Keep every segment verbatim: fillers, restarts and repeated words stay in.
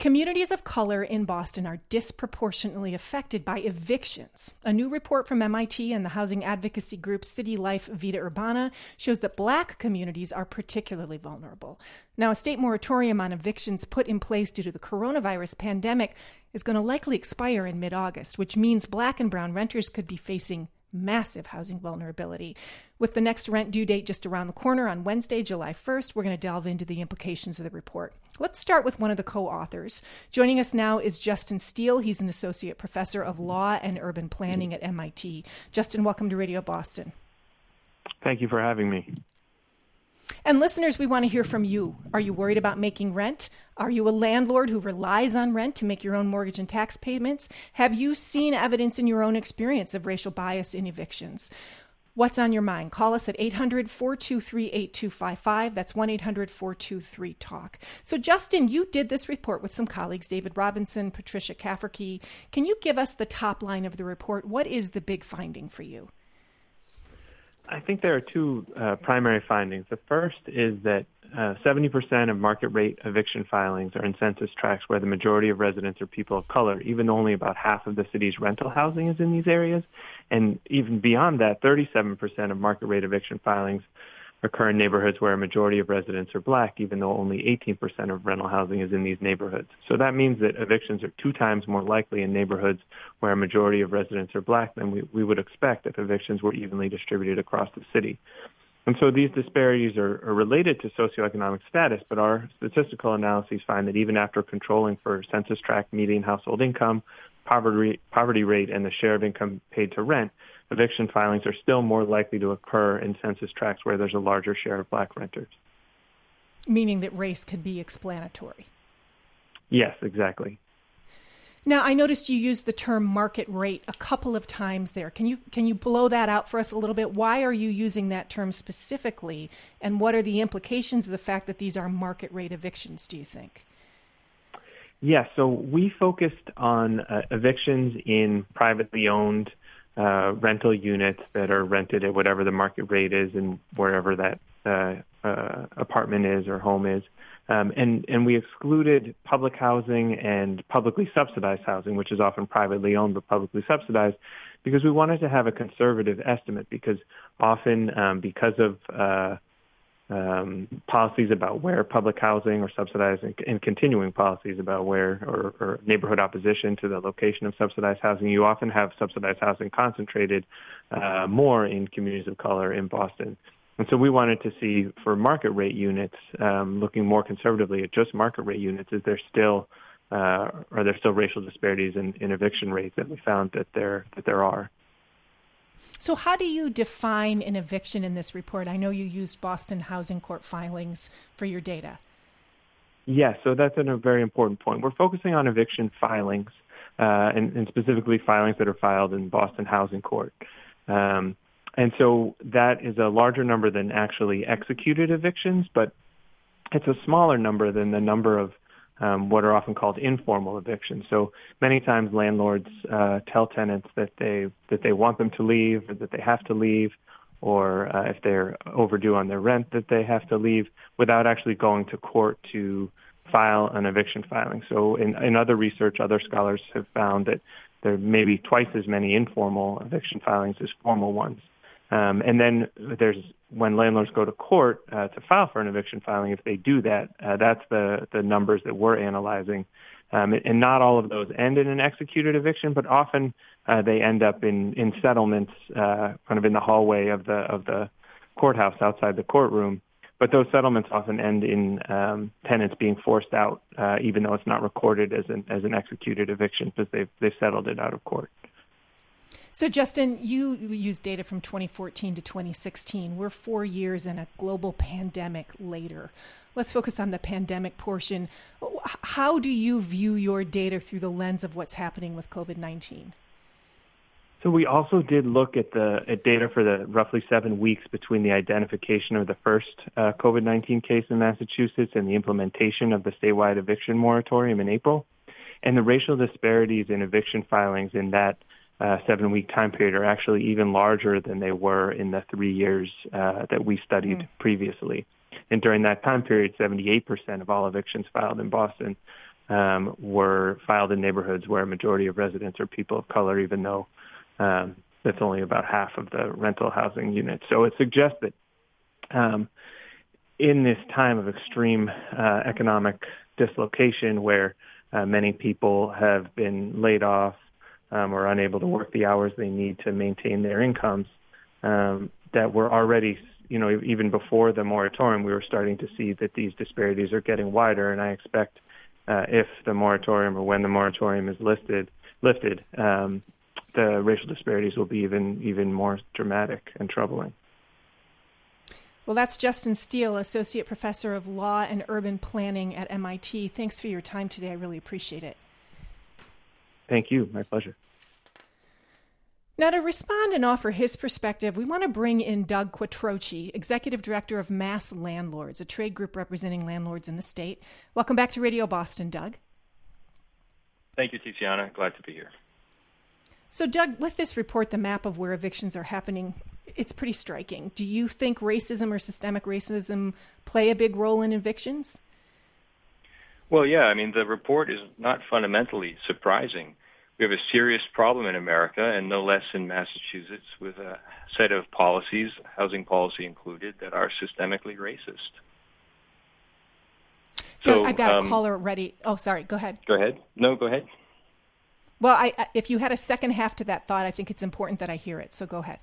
Communities of color in Boston are disproportionately affected by evictions. A new report from M I T and the housing advocacy group City Life Vida Urbana shows that Black communities are particularly vulnerable. Now, a state moratorium on evictions put in place due to the coronavirus pandemic is going to likely expire in mid-August, which means Black and brown renters could be facing massive housing vulnerability. With the next rent due date just around the corner on Wednesday, July first, we're going to delve into the implications of the report. Let's start with one of the co-authors. Joining us now is Justin Steele. He's an associate professor of law and urban planning at M I T. Justin, welcome to Radio Boston. Thank you for having me. And listeners, we want to hear from you. Are you worried about making rent? Are you a landlord who relies on rent to make your own mortgage and tax payments? Have you seen evidence in your own experience of racial bias in evictions? What's on your mind? Call us at eight hundred, four two three, eight two five five. That's one eight hundred, four two three, talk. So, Justin, you did this report with some colleagues, David Robinson, Patricia Cafferkey. Can you give us the top line of the report? What is the big finding for you? I think there are two uh, primary findings. The first is that uh, seventy percent of market rate eviction filings are in census tracts where the majority of residents are people of color, even though only about half of the city's rental housing is in these areas. And even beyond that, thirty-seven percent of market rate eviction filings occur in neighborhoods where a majority of residents are Black, even though only eighteen percent of rental housing is in these neighborhoods. So that means that evictions are two times more likely in neighborhoods where a majority of residents are Black than we, we would expect if evictions were evenly distributed across the city. And so these disparities are, are related to socioeconomic status, but our statistical analyses find that even after controlling for census tract median household income, poverty, poverty rate, and the share of income paid to rent, eviction filings are still more likely to occur in census tracts where there's a larger share of Black renters. Meaning that race could be explanatory. Yes, exactly. Now, I noticed you used the term market rate a couple of times there. Can you can you blow that out for us a little bit? Why are you using that term specifically, and what are the implications of the fact that these are market rate evictions, do you think? Yes, so we focused on uh, evictions in privately owned uh, rental units that are rented at whatever the market rate is and wherever that uh, uh, apartment is or home is. Um, and, and we excluded public housing and publicly subsidized housing, which is often privately owned but publicly subsidized, because we wanted to have a conservative estimate, because often um, because of uh, um, policies about where public housing or subsidized and, and continuing policies about where or, or neighborhood opposition to the location of subsidized housing, you often have subsidized housing concentrated uh, more in communities of color in Boston. And so we wanted to see for market rate units, um, looking more conservatively at just market rate units, is there still uh, are there still racial disparities in, in eviction rates? And we found that there that there are. So how do you define an eviction in this report? I know you used Boston Housing Court filings for your data. Yes, so that's a very important point. We're focusing on eviction filings, uh, and, and specifically filings that are filed in Boston Housing Court. Um, And so that is a larger number than actually executed evictions, but it's a smaller number than the number of um, what are often called informal evictions. So many times landlords uh, tell tenants that they that they want them to leave, or that they have to leave, or uh, if they're overdue on their rent, that they have to leave, without actually going to court to file an eviction filing. So in, in other research, other scholars have found that there may be twice as many informal eviction filings as formal ones. Um, and then there's when landlords go to court uh, to file for an eviction filing, if they do that, uh, that's the, the numbers that we're analyzing. Um, and not all of those end in an executed eviction, but often uh, they end up in, in settlements uh, kind of in the hallway of the of the courthouse outside the courtroom. But those settlements often end in um, tenants being forced out, uh, even though it's not recorded as an as an executed eviction, because they've they've settled it out of court. So, Justin, you used data from twenty fourteen to twenty sixteen. We're four years and a global pandemic later. Let's focus on the pandemic portion. How do you view your data through the lens of what's happening with COVID nineteen? So we also did look at the at data for the roughly seven weeks between the identification of the first uh, COVID nineteen case in Massachusetts and the implementation of the statewide eviction moratorium in April. And the racial disparities in eviction filings in that Uh, seven-week time period are actually even larger than they were in the three years uh, that we studied mm. previously. And during that time period, seventy-eight percent of all evictions filed in Boston um, were filed in neighborhoods where a majority of residents are people of color, even though um, that's only about half of the rental housing units. So it suggests that um, in this time of extreme uh, economic dislocation where uh, many people have been laid off um, or unable to work the hours they need to maintain their incomes, um, that we're already, you know, even before the moratorium, we were starting to see that these disparities are getting wider. And I expect uh, if the moratorium or when the moratorium is listed, lifted, um, the racial disparities will be even even more dramatic and troubling. Well, that's Justin Steele, Associate Professor of Law and Urban Planning at M I T. Thanks for your time today. I really appreciate it. Thank you. My pleasure. Now, to respond and offer his perspective, we want to bring in Doug Quattrochi, Executive Director of Mass Landlords, a trade group representing landlords in the state. Welcome back to Radio Boston, Doug. Thank you, Tiziana. Glad to be here. So, Doug, with this report, the map of where evictions are happening, it's pretty striking. Do you think racism or systemic racism play a big role in evictions? Well, yeah. I mean, the report is not fundamentally surprising. We have a serious problem in America, and no less in Massachusetts, with a set of policies, housing policy included, that are systemically racist. So, I've got um, a caller ready. Oh, sorry. Go ahead. Go ahead. No, go ahead. Well, I, if you had a second half to that thought, I think it's important that I hear it. So go ahead.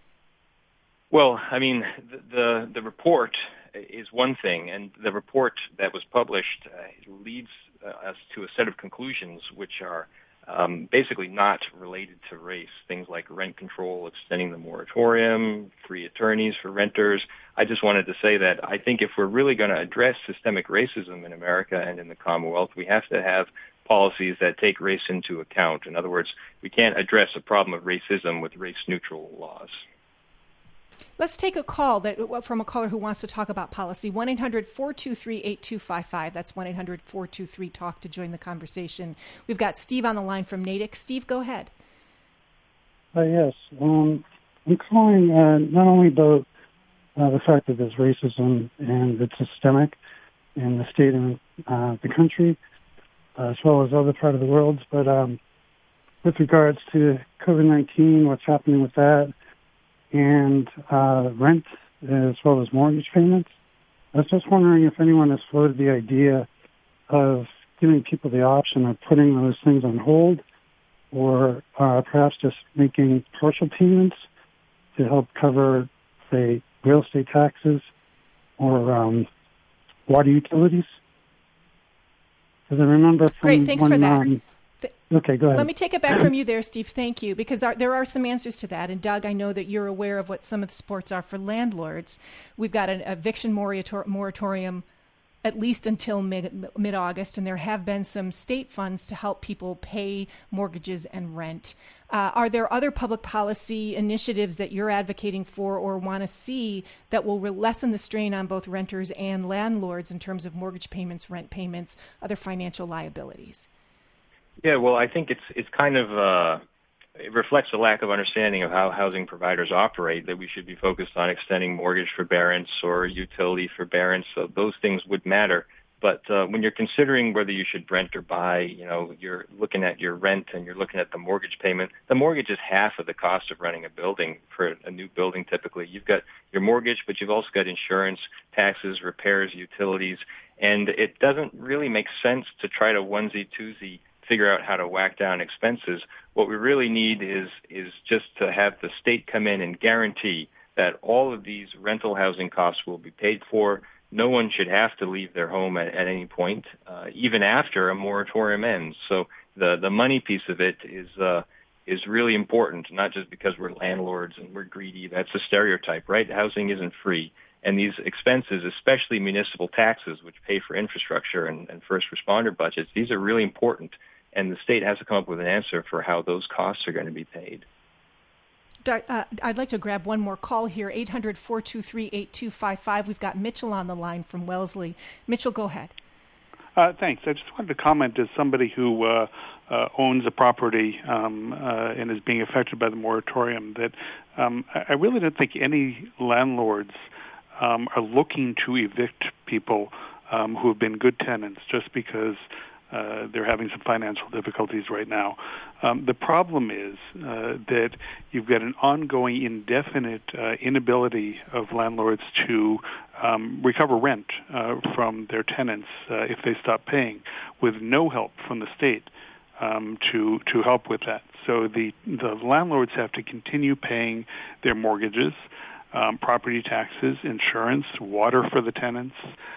Well, I mean, the the, the report is one thing, and the report that was published uh, leads uh, us to a set of conclusions which are um, basically not related to race. Things like rent control, extending the moratorium, free attorneys for renters. I just wanted to say that I think if we're really going to address systemic racism in America and in the Commonwealth, we have to have policies that take race into account. In other words, we can't address a problem of racism with race-neutral laws. Let's take a call that from a caller who wants to talk about policy. one eight hundred four two three eight two five five. That's one eight hundred four two three talk to join the conversation. We've got Steve on the line from Natick. Steve, go ahead. Uh, yes. Um, I'm calling uh, not only about uh, the fact that there's racism and it's systemic in the state and uh, the country, uh, as well as other part of the world, but um, with regards to COVID nineteen, what's happening with that, and uh, rent as well as mortgage payments. I was just wondering if anyone has floated the idea of giving people the option of putting those things on hold, or uh, perhaps just making partial payments to help cover, say, real estate taxes or um, water utilities. Because I remember from Great, thanks when, for that. Um, Okay, go ahead. Let me take it back from you there, Steve. Thank you, because there, there are some answers to that. And Doug, I know that you're aware of what some of the supports are for landlords. We've got an eviction morator- moratorium at least until mid, mid-August, and there have been some state funds to help people pay mortgages and rent. Uh, are there other public policy initiatives that you're advocating for or want to see that will lessen the strain on both renters and landlords in terms of mortgage payments, rent payments, other financial liabilities? Yeah, well, I think it's it's kind of uh, it reflects a lack of understanding of how housing providers operate, that we should be focused on extending mortgage forbearance or utility forbearance. So those things would matter. But uh, when you're considering whether you should rent or buy, you know, you're looking at your rent and you're looking at the mortgage payment. The mortgage is half of the cost of running a building for a new building typically. You've got your mortgage, but you've also got insurance, taxes, repairs, utilities. And it doesn't really make sense to try to onesie-twosie figure out how to whack down expenses. What we really need is is just to have the state come in and guarantee that all of these rental housing costs will be paid for. No one should have to leave their home at, at any point, uh, even after a moratorium ends. So the, the money piece of it is uh, is really important, not just because we're landlords and we're greedy. That's a stereotype, right? Housing isn't free. And these expenses, especially municipal taxes, which pay for infrastructure and, and first responder budgets, these are really important. And the state has to come up with an answer for how those costs are going to be paid. Uh, I'd like to grab one more call here, eight hundred four two three eight two five five. We've got Mitchell on the line from Wellesley. Mitchell, go ahead. Uh, thanks. I just wanted to comment as somebody who uh, uh, owns a property um, uh, and is being affected by the moratorium that um, I really don't think any landlords um, are looking to evict people um, who have been good tenants just because Uh, they're having some financial difficulties right now. Um, the problem is uh, that you've got an ongoing, indefinite uh, inability of landlords to um, recover rent uh, from their tenants uh, if they stop paying, with no help from the state um, to to help with that. So the the landlords have to continue paying their mortgages, um, property taxes, insurance, water for the tenants,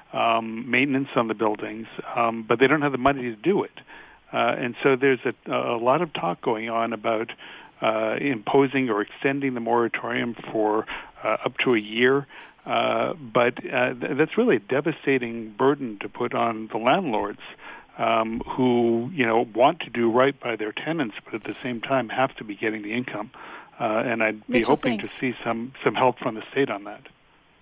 Um, maintenance on the buildings, um, but they don't have the money to do it. Uh, and so there's a, a lot of talk going on about uh, imposing or extending the moratorium for uh, up to a year. Uh, but uh, th- that's really a devastating burden to put on the landlords um, who, you know, want to do right by their tenants, but at the same time have to be getting the income. Uh, and I'd be Mitchell, hoping thanks. to see some, some help from the state on that.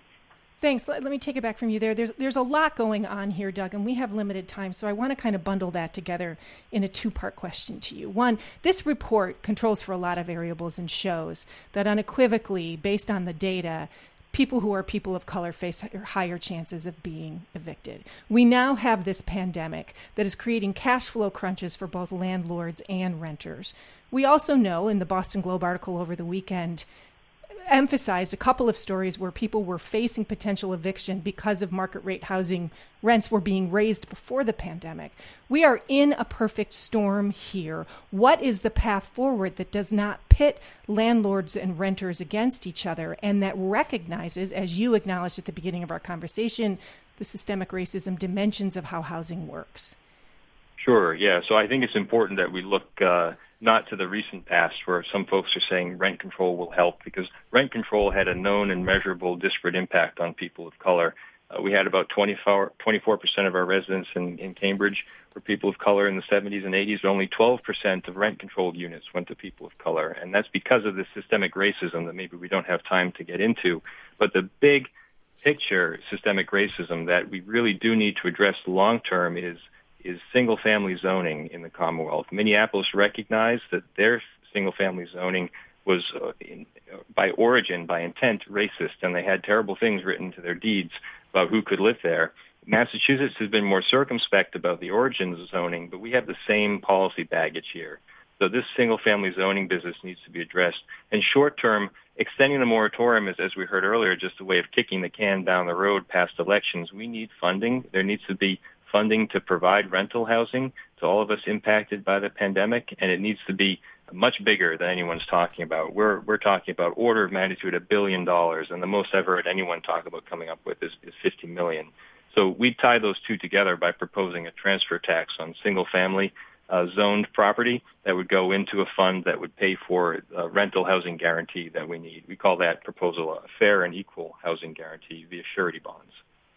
Thanks. Let, let me take it back from you there. There's there's a lot going on here, Doug, and we have limited time, so I want to kind of bundle that together in a two-part question to you. One, this report controls for a lot of variables and shows that unequivocally, based on the data, people who are people of color face higher chances of being evicted. We now have this pandemic that is creating cash flow crunches for both landlords and renters. We also know, in the Boston Globe article over the weekend, emphasized a couple of stories where people were facing potential eviction because of market rate housing rents were being raised before the pandemic. We are in a perfect storm here. What is the path forward that does not pit landlords and renters against each other and that recognizes, as you acknowledged at the beginning of our conversation, the systemic racism dimensions of how housing works? Sure, yeah. So I think it's important that we look uh, not to the recent past where some folks are saying rent control will help, because rent control had a known and measurable disparate impact on people of color. Uh, we had about twenty-four percent of our residents in, in Cambridge were people of color in the seventies and eighties, but only twelve percent of rent-controlled units went to people of color. And that's because of this systemic racism that maybe we don't have time to get into. But the big picture systemic racism that we really do need to address long-term is is single-family zoning in the Commonwealth. Minneapolis recognized that their single-family zoning was, uh, in, uh, by origin, by intent, racist, and they had terrible things written to their deeds about who could live there. Massachusetts has been more circumspect about the origins of zoning, but we have the same policy baggage here. So this single-family zoning business needs to be addressed. And short-term, extending the moratorium is, as we heard earlier, just a way of kicking the can down the road past elections. We need funding. There needs to be funding to provide rental housing to all of us impacted by the pandemic, and it needs to be much bigger than anyone's talking about. We're we're talking about order of magnitude a billion dollars, and the most I've heard anyone talk about coming up with is, is fifty million. So we tie those two together by proposing a transfer tax on single-family uh, zoned property that would go into a fund that would pay for a rental housing guarantee that we need. We call that proposal a fair and equal housing guarantee via surety bonds.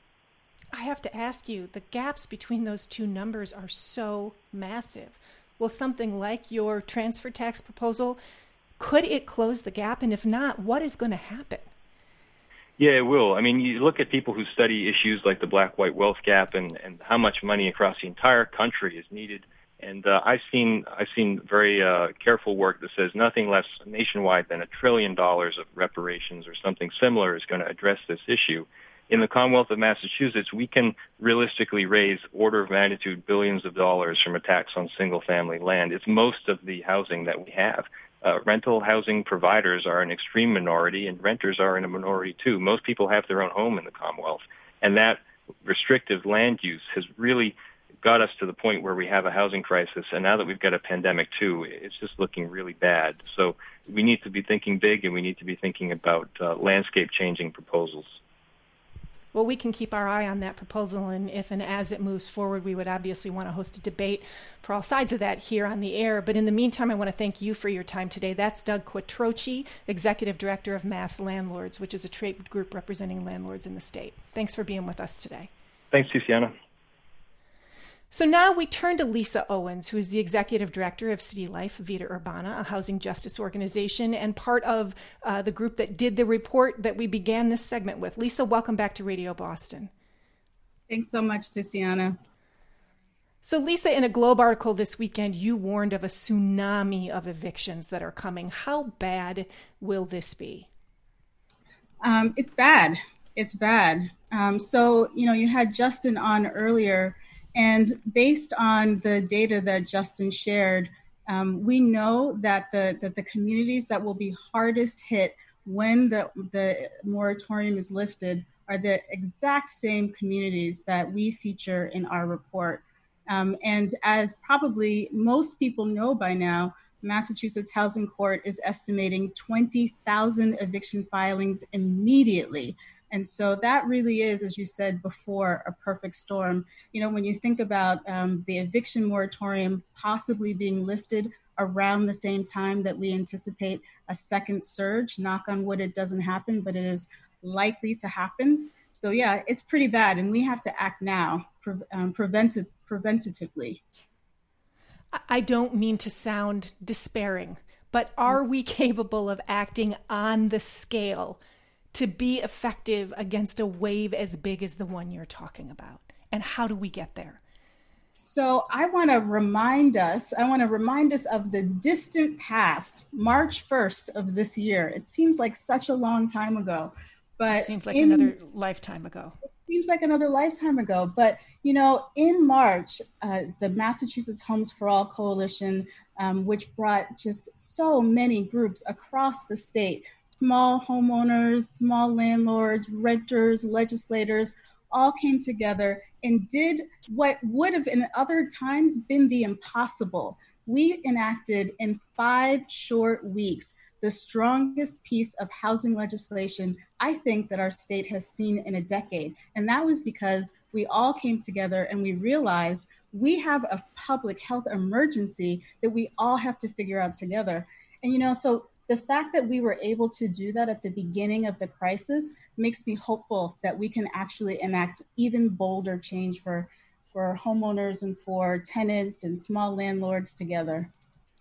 I have to ask you, the gaps between those two numbers are so massive. Will something like your transfer tax proposal, could it close the gap? And if not, what is going to happen? Yeah, it will. I mean, you look at people who study issues like the black-white wealth gap and, and how much money across the entire country is needed. And uh, I've seen I've seen very uh, careful work that says nothing less nationwide than a trillion dollars of reparations or something similar is going to address this issue. In the Commonwealth of Massachusetts, we can realistically raise order of magnitude billions of dollars from a tax on single-family land. It's most of the housing that we have. Uh, rental housing providers are an extreme minority, and renters are in a minority too. Most people have their own home in the Commonwealth, and that restrictive land use has really got us to the point where we have a housing crisis, and now that we've got a pandemic too, it's just looking really bad. So we need to be thinking big, and we need to be thinking about uh, landscape-changing proposals. Well, we can keep our eye on that proposal, and if and as it moves forward, we would obviously want to host a debate for all sides of that here on the air. But in the meantime, I want to thank you for your time today. That's Doug Quattrochi, Executive Director of Mass Landlords, which is a trade group representing landlords in the state. Thanks for being with us today. Thanks, Tiziana. So now we turn to Lisa Owens, who is the Executive Director of City Life Vita Urbana, a housing justice organization, and part of uh, the group that did the report that we began this segment with. Lisa, welcome back to Radio Boston. Thanks so much, Tiziana. So Lisa, in a Globe article this weekend, you warned of a tsunami of evictions that are coming. How bad will this be? Um, it's bad. It's bad. Um, so, you know, you had Justin on earlier, And based on the data that Justin shared, um, we know that the that the communities that will be hardest hit when the, the moratorium is lifted are the exact same communities that we feature in our report. Um, and as probably most people know by now, Massachusetts Housing Court is estimating twenty thousand eviction filings immediately. And so that really is, as you said before, a perfect storm. You know, when you think about um, the eviction moratorium possibly being lifted around the same time that we anticipate a second surge, knock on wood, it doesn't happen, but it is likely to happen. So yeah, it's pretty bad, and we have to act now, pre- um, preventive, preventatively. I don't mean to sound despairing, but are we capable of acting on the scale to be effective against a wave as big as the one you're talking about? And how do we get there? So I want to remind us, I want to remind us of the distant past, March first of this year. It seems like such a long time ago, but it seems like in, another lifetime ago. It seems like another lifetime ago. But, you know, in March, uh, the Massachusetts Homes for All Coalition, um, which brought just so many groups across the state, small homeowners, small landlords, renters, legislators, all came together and did what would have in other times been the impossible. We enacted in five short weeks the strongest piece of housing legislation I think that our state has seen in a decade. And that was because we all came together and we realized we have a public health emergency that we all have to figure out together. And, you know, so the fact that we were able to do that at the beginning of the crisis makes me hopeful that we can actually enact even bolder change for, for homeowners and for tenants and small landlords together.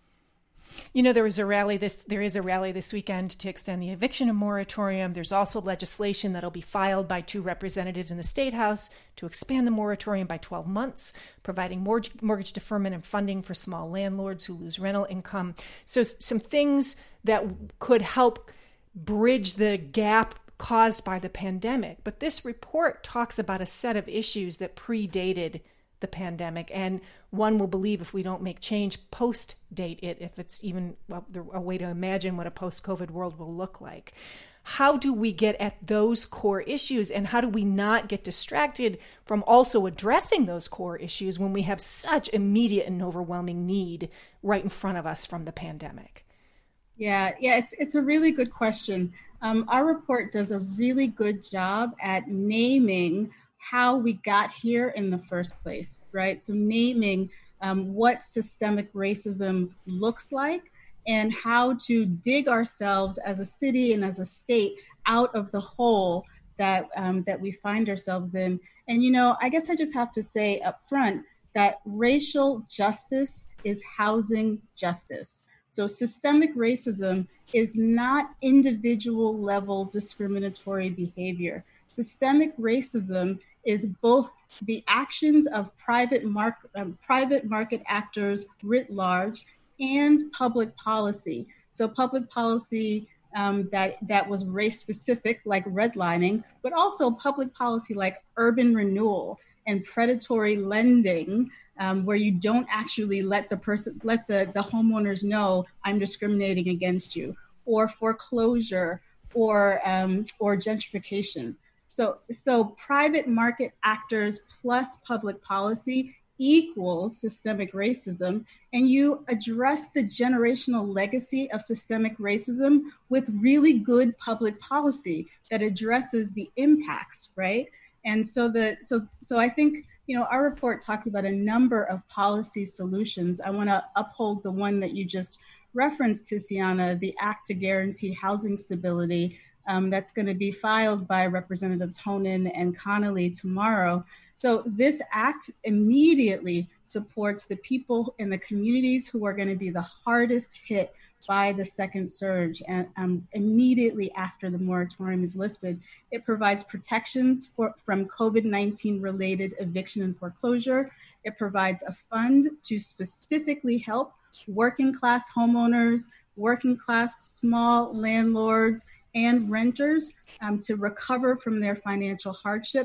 You know, there was a rally this there is a rally this weekend to extend the eviction moratorium. There's also legislation that'll be filed by two representatives in the State House to expand the moratorium by twelve months, providing mortgage, mortgage deferment and funding for small landlords who lose rental income. So some things that could help bridge the gap caused by the pandemic. But this report talks about a set of issues that predated the pandemic, and one will believe if we don't make change, post-date it, if it's even well, a way to imagine what a post-COVID world will look like. How do we get at those core issues, and how do we not get distracted from also addressing those core issues when we have such immediate and overwhelming need right in front of us from the pandemic? Yeah, yeah, it's it's a really good question. Um, our report does a really good job at naming how we got here in the first place, right? So naming um, what systemic racism looks like and how to dig ourselves as a city and as a state out of the hole that um, that we find ourselves in. And, you know, I guess I just have to say up front that racial justice is housing justice. So systemic racism is not individual level discriminatory behavior. Systemic racism is both the actions of private, mar- um, private market actors writ large and public policy. So public policy um, that, that was race specific, like redlining, but also public policy like urban renewal and predatory lending, um, where you don't actually let the person, let the, the homeowners know I'm discriminating against you, or foreclosure, or um, or gentrification. So, so private market actors plus public policy equals systemic racism, and you address the generational legacy of systemic racism with really good public policy that addresses the impacts, right? And so the so so I think, you know, our report talks about a number of policy solutions. I want to uphold the one that you just referenced, Tiziana, the Act to Guarantee Housing Stability. Um, that's going to be filed by Representatives Honan and Connolly tomorrow. So this act immediately supports the people in the communities who are going to be the hardest hit by the second surge, and um, immediately after the moratorium is lifted. It provides protections for, from COVID nineteen related eviction and foreclosure. It provides a fund to specifically help working class homeowners, working class small landlords, and renters um, to recover from their financial hardship.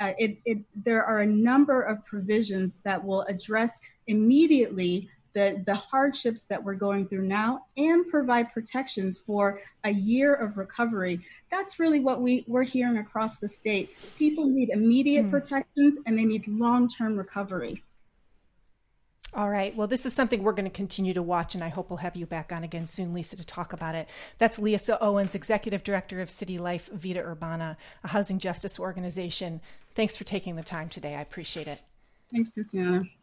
Uh, it, it, there are a number of provisions that will address immediately the, the hardships that we're going through now and provide protections for a year of recovery. That's really what we, we're hearing across the state. People need immediate mm. protections and they need long-term recovery. All right. Well, this is something we're going to continue to watch, and I hope we'll have you back on again soon, Lisa, to talk about it. That's Lisa Owens, Executive Director of City Life Vida Urbana, a housing justice organization. Thanks for taking the time today. I appreciate it. Thanks, Tiziana.